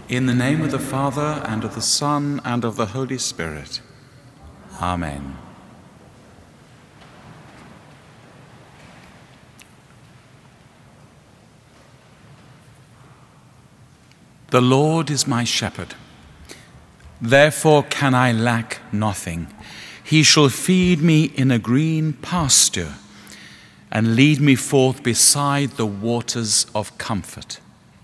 In the name of the Father, and of the Son, and of the Holy Spirit. Amen. The Lord is my shepherd. Therefore can I lack nothing. He shall feed me in a green pasture and lead me forth beside the waters of comfort.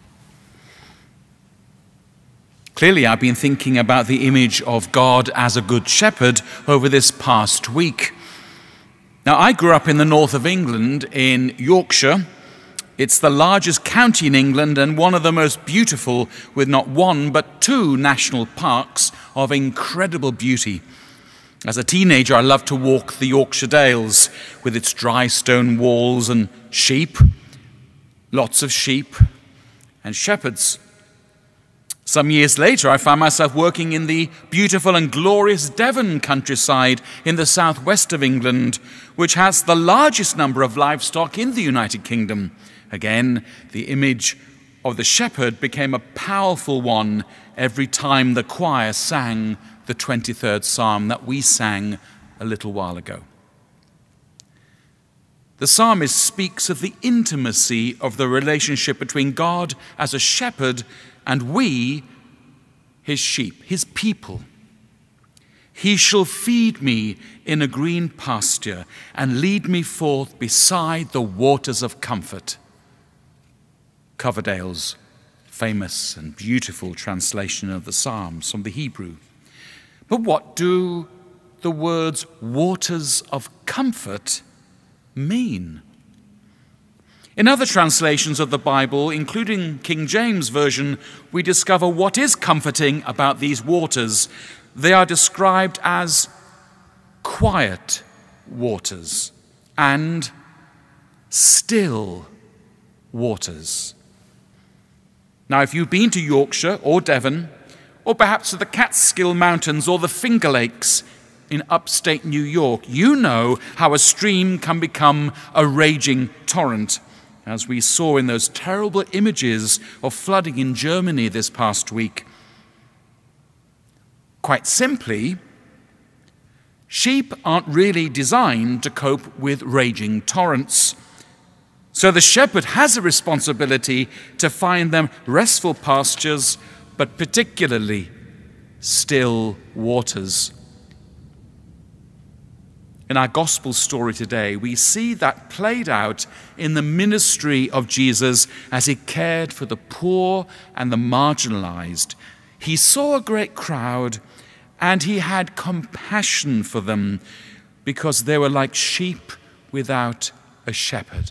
Clearly, I've been thinking about the image of God as a good shepherd over this past week. Now, I grew up in the north of England, in Yorkshire. It's the largest county in England and one of the most beautiful, with not one but two national parks of incredible beauty. As a teenager, I loved to walk the Yorkshire Dales with its dry stone walls and sheep, lots of sheep and shepherds. Some years later, I found myself working in the beautiful and glorious Devon countryside in the southwest of England, which has the largest number of livestock in the United Kingdom. Again, the image of the shepherd became a powerful one every time the choir sang the 23rd Psalm that we sang a little while ago. The psalmist speaks of the intimacy of the relationship between God as a shepherd and we, his sheep, his people. He shall feed me in a green pasture and lead me forth beside the waters of comfort. Coverdale's famous and beautiful translation of the Psalms from the Hebrew. But what do the words waters of comfort mean? In other translations of the Bible, including King James Version, we discover what is comforting about these waters. They are described as quiet waters and still waters. Now, if you've been to Yorkshire or Devon, or perhaps to the Catskill Mountains or the Finger Lakes in upstate New York, you know how a stream can become a raging torrent, as we saw in those terrible images of flooding in Germany this past week. Quite simply, sheep aren't really designed to cope with raging torrents. So the shepherd has a responsibility to find them restful pastures, but particularly still waters. In our gospel story today, we see that played out in the ministry of Jesus as he cared for the poor and the marginalized. He saw a great crowd and he had compassion for them because they were like sheep without a shepherd.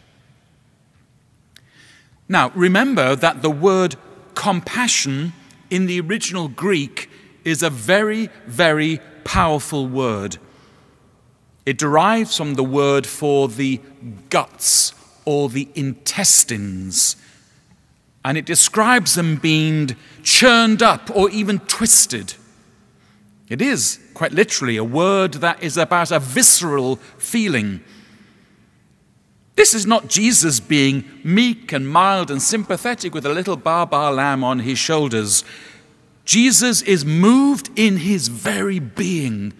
Now, remember that the word compassion in the original Greek is a very, very powerful word. It derives from the word for the guts or the intestines, and it describes them being churned up or even twisted. It is, quite literally, a word that is about a visceral feeling. This is not Jesus being meek and mild and sympathetic with a little Baa lamb on his shoulders. Jesus is moved in his very being.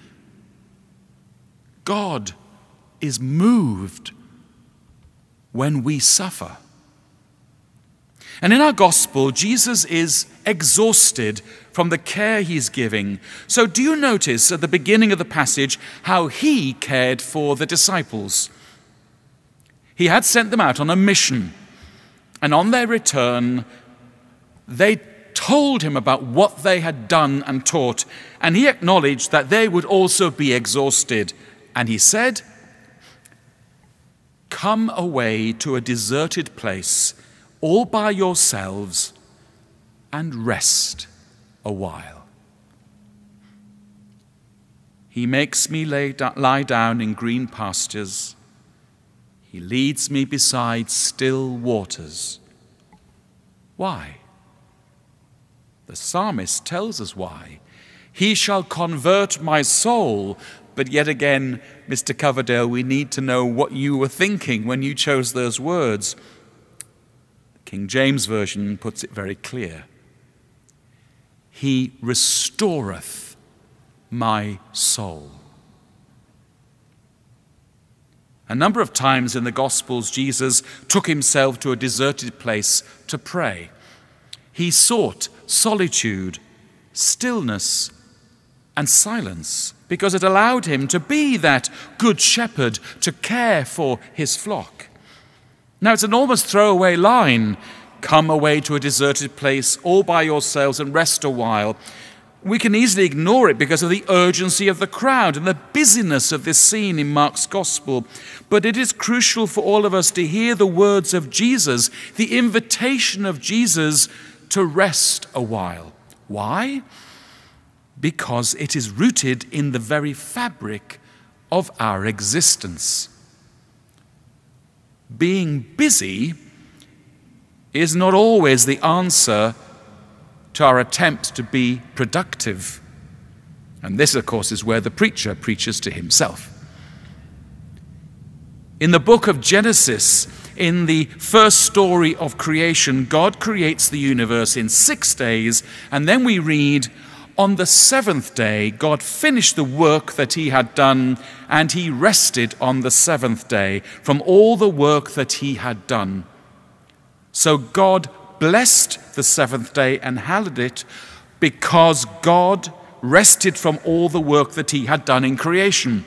God is moved when we suffer. And in our gospel, Jesus is exhausted from the care he's giving. So do you notice at the beginning of the passage how he cared for the disciples? He had sent them out on a mission, and on their return, they told him about what they had done and taught, and he acknowledged that they would also be exhausted. And he said, "Come away to a deserted place, all by yourselves, and rest a while. He makes me lie down in green pastures. He leads me beside still waters." Why? The psalmist tells us why. He shall convert my soul. But yet again, Mr. Coverdale, we need to know what you were thinking when you chose those words. The King James Version puts it very clear. He restoreth my soul. A number of times in the Gospels, Jesus took himself to a deserted place to pray. He sought solitude, stillness, and silence because it allowed him to be that good shepherd, to care for his flock. Now, it's an almost throwaway line, come away to a deserted place all by yourselves and rest a while. We can easily ignore it because of the urgency of the crowd and the busyness of this scene in Mark's Gospel. But it is crucial for all of us to hear the words of Jesus, the invitation of Jesus to rest a while. Why? Because it is rooted in the very fabric of our existence. Being busy is not always the answer to our attempt to be productive. And this, of course, is where the preacher preaches to himself. In the book of Genesis, in the first story of creation, God creates the universe in 6 days, and then we read, on the seventh day, God finished the work that he had done, and he rested on the seventh day from all the work that he had done. So God blessed the seventh day and hallowed it because God rested from all the work that he had done in creation.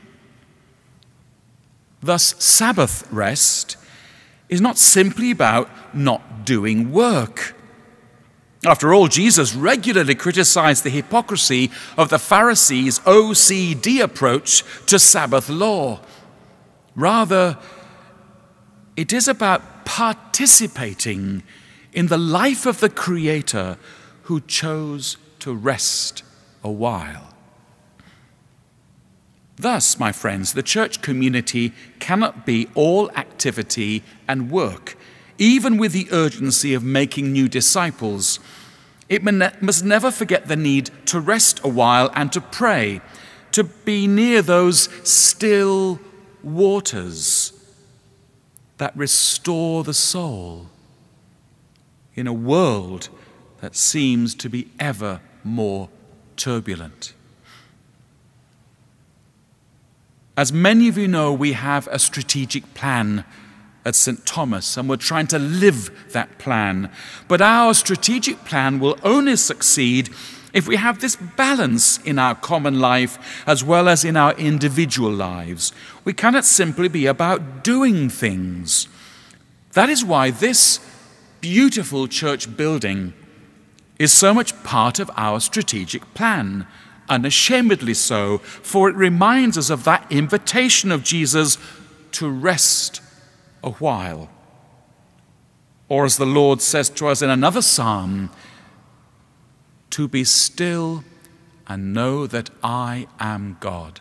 Thus, Sabbath rest is not simply about not doing work. After all, Jesus regularly criticized the hypocrisy of the Pharisees' OCD approach to Sabbath law. Rather, it is about participating in the life of the Creator who chose to rest a while. Thus, my friends, the church community cannot be all activity and work, even with the urgency of making new disciples. It must never forget the need to rest a while and to pray, to be near those still waters that restore the soul in a world that seems to be ever more turbulent. As many of you know, we have a strategic plan at St. Thomas, and we're trying to live that plan. But our strategic plan will only succeed if we have this balance in our common life as well as in our individual lives. We cannot simply be about doing things. That is why this beautiful church building is so much part of our strategic plan, unashamedly so, for it reminds us of that invitation of Jesus to rest a while. Or as the Lord says to us in another psalm, to be still and know that I am God.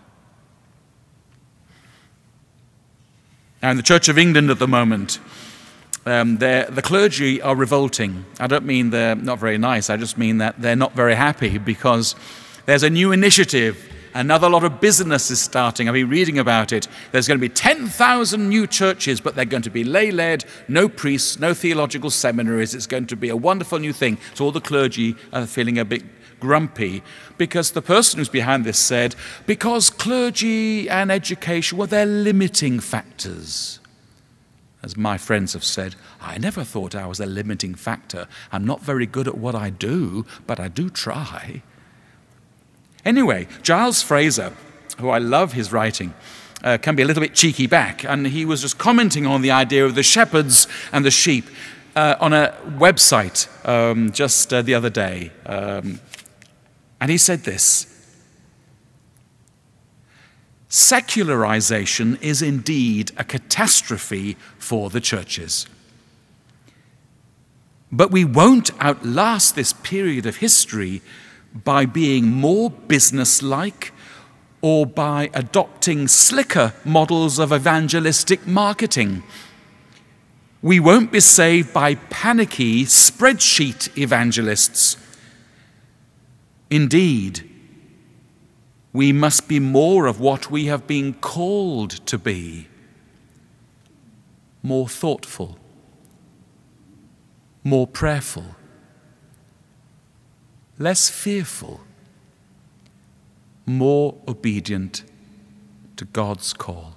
Now in the Church of England at the moment, the clergy are revolting. I don't mean they're not very nice, I just mean that they're not very happy because there's a new initiative. Another lot of business is starting. I've been reading about it. There's going to be 10,000 new churches, but they're going to be lay-led, no priests, no theological seminaries. It's going to be a wonderful new thing. So all the clergy are feeling a bit grumpy because the person who's behind this said, because clergy and education, well, they're limiting factors. As my friends have said, I never thought I was a limiting factor. I'm not very good at what I do, but I do try. Anyway, Giles Fraser, who I love his writing, can be a little bit cheeky back, and he was just commenting on the idea of the shepherds and the sheep on a website just the other day. And he said this: secularization is indeed a catastrophe for the churches. But we won't outlast this period of history by being more businesslike or by adopting slicker models of evangelistic marketing. We won't be saved by panicky spreadsheet evangelists. Indeed, we must be more of what we have been called to be: more thoughtful, more prayerful, less fearful, more obedient to God's call.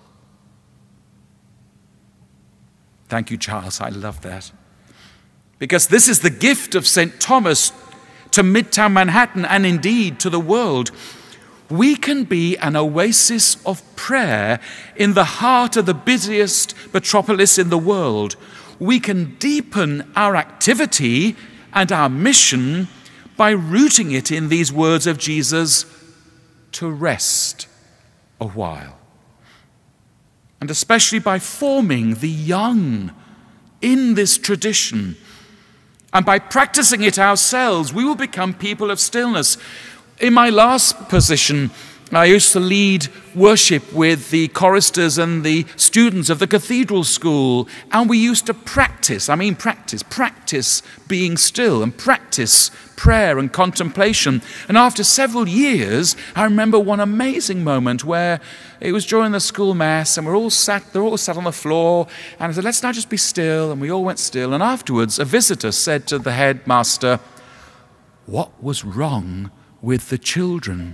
Thank you, Charles. I love that. Because this is the gift of St. Thomas to Midtown Manhattan and indeed to the world. We can be an oasis of prayer in the heart of the busiest metropolis in the world. We can deepen our activity and our mission by rooting it in these words of Jesus, to rest a while. And especially by forming the young in this tradition. And by practicing it ourselves, we will become people of stillness. In my last position, I used to lead worship with the choristers and the students of the cathedral school, and we used to practice being still and practice prayer and contemplation. And after several years, I remember one amazing moment where it was during the school mass, and they're all sat on the floor, and I said, let's now just be still, and we all went still. And afterwards, a visitor said to the headmaster, what was wrong with the children?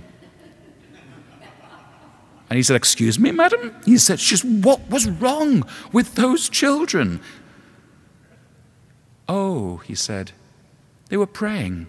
And he said, excuse me, madam? He said, what was wrong with those children? Oh, he said, they were praying.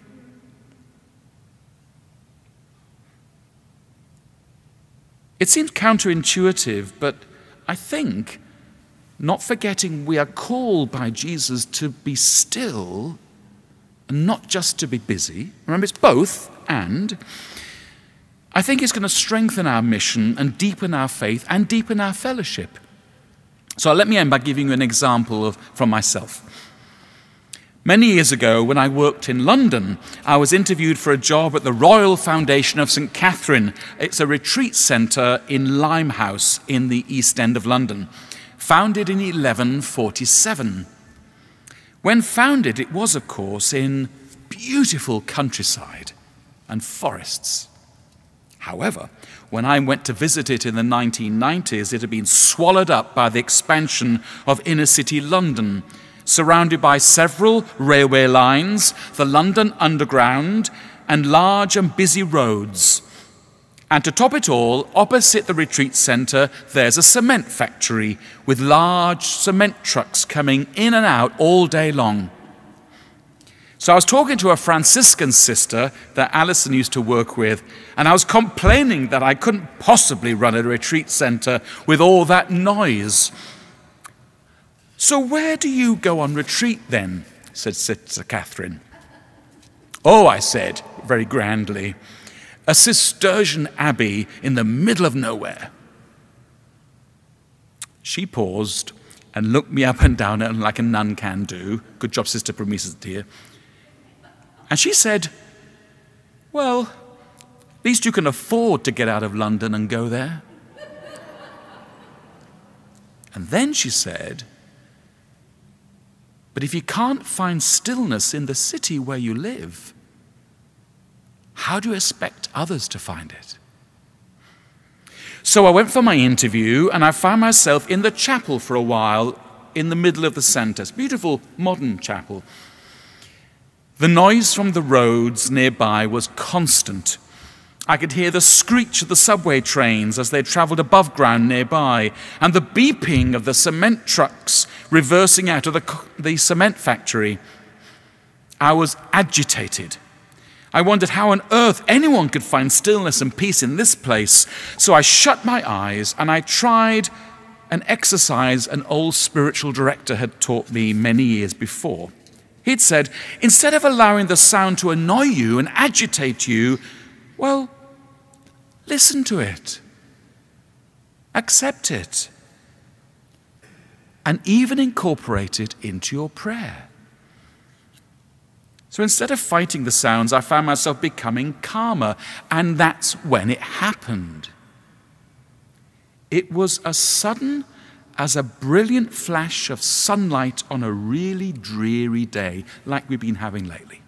It seems counterintuitive, but I think, not forgetting we are called by Jesus to be still and not just to be busy. Remember, it's both and. I think it's going to strengthen our mission and deepen our faith and deepen our fellowship. So let me end by giving you an example from myself. Many years ago, when I worked in London, I was interviewed for a job at the Royal Foundation of St. Catherine. It's a retreat centre in Limehouse in the East End of London, founded in 1147. When founded, it was, of course, in beautiful countryside and forests. However, when I went to visit it in the 1990s, it had been swallowed up by the expansion of inner-city London, surrounded by several railway lines, the London Underground, and large and busy roads. And to top it all, opposite the retreat centre, there's a cement factory with large cement trucks coming in and out all day long. So I was talking to a Franciscan sister that Alison used to work with, and I was complaining that I couldn't possibly run a retreat centre with all that noise. So where do you go on retreat then? Said Sister Catherine. Oh, I said, very grandly, a Cistercian abbey in the middle of nowhere. She paused and looked me up and down like a nun can do. Good job, Sister Promises, dear. And she said, well, at least you can afford to get out of London and go there. And then she said, but if you can't find stillness in the city where you live, how do you expect others to find it? So I went for my interview, and I found myself in the chapel for a while in the middle of the centre. It's a beautiful modern chapel. The noise from the roads nearby was constant. I could hear the screech of the subway trains as they travelled above ground nearby, and the beeping of the cement trucks reversing out of the cement factory. I was agitated. I wondered how on earth anyone could find stillness and peace in this place. So I shut my eyes and I tried an exercise an old spiritual director had taught me many years before. He'd said, instead of allowing the sound to annoy you and agitate you, well, listen to it, accept it, and even incorporate it into your prayer. So instead of fighting the sounds, I found myself becoming calmer, and that's when it happened. It was as sudden as a brilliant flash of sunlight on a really dreary day, like we've been having lately.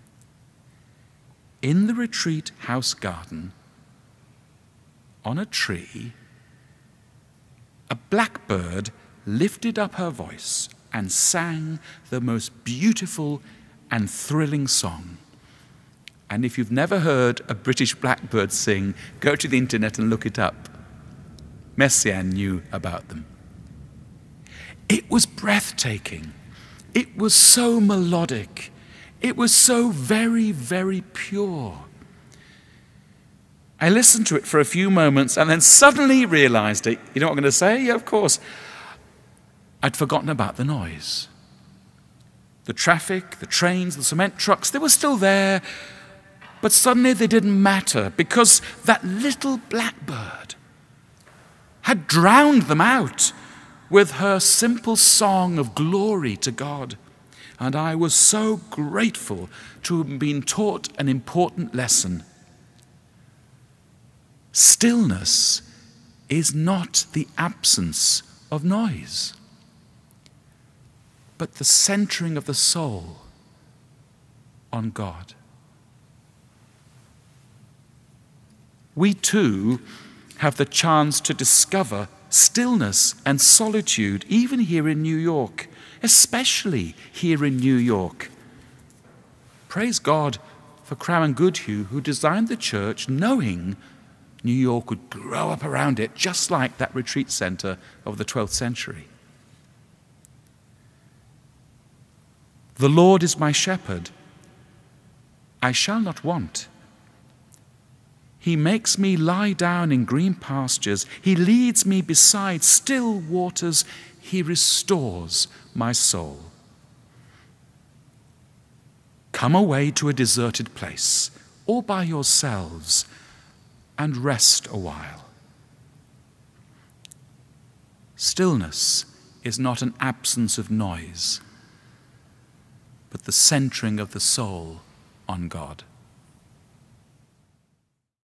In the retreat house garden, on a tree, a blackbird lifted up her voice and sang the most beautiful and thrilling song. And if you've never heard a British blackbird sing, go to the internet and look it up. Messiaen knew about them. It was breathtaking. It was so melodic. It was so very, very pure. I listened to it for a few moments and then suddenly realized it. You know what I'm going to say? Yeah, of course. I'd forgotten about the noise. The traffic, the trains, the cement trucks, they were still there, but suddenly they didn't matter because that little blackbird had drowned them out with her simple song of glory to God. And I was so grateful to have been taught an important lesson. Stillness is not the absence of noise, but the centering of the soul on God. We too have the chance to discover stillness and solitude, even here in New York, especially here in New York. Praise God for Crowan Goodhue, who designed the church knowing New York would grow up around it, just like that retreat center of the 12th century. The Lord is my shepherd, I shall not want. He makes me lie down in green pastures. He leads me beside still waters. He restores my soul. Come away to a deserted place, all by yourselves, and rest a while. Stillness is not an absence of noise, but the centering of the soul on God.